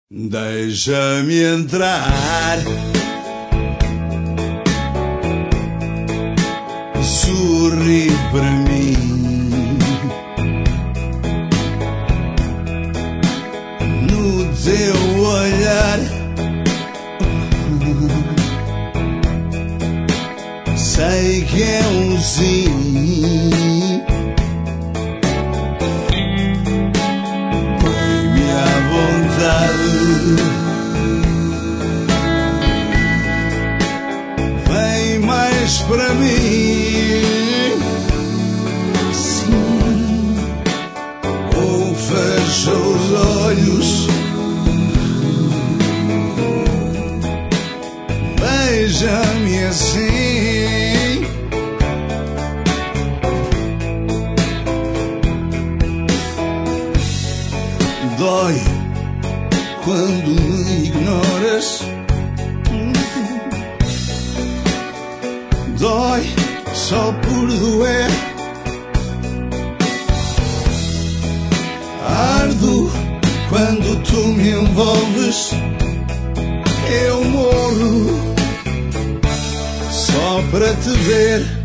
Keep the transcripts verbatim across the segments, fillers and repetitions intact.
Deixa-me entrar, sorri para mim, no teu olhar, sei que é um sim. Põe-me à vontade, vem mais para mim, sim, ou fecha os olhos, beija-me assim. Dói quando me ignoras, dói só por doer, ardo quando tu me envolves, eu morro só para te ver.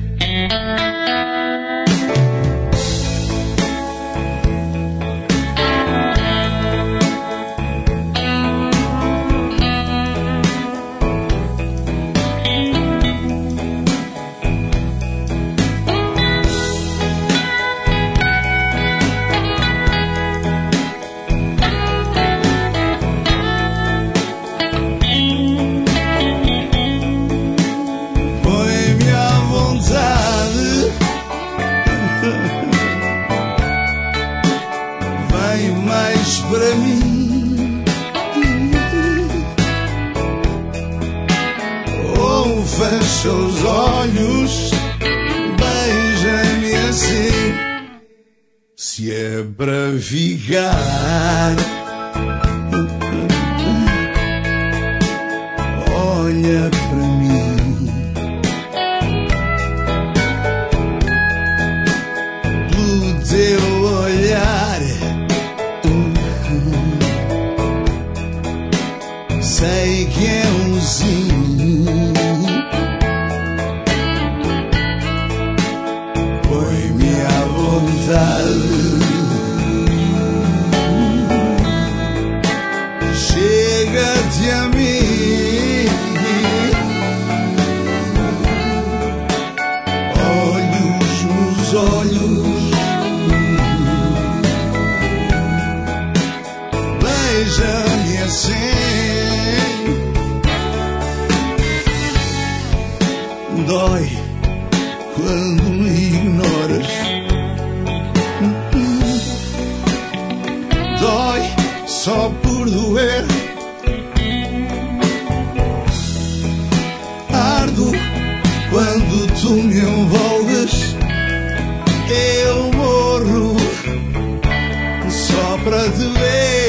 Vem mais para mim, ou fecha os olhos, beija-me assim. Se é para ficar, olha para mim, pelo teu olhar, sei que é um sim. Põe-me à vontade, chega-te a mim, olhos nos olhos, beija-me assim. Dói quando me ignoras, dói só por doer, ardo quando tu me envolves, eu morro só para te ver.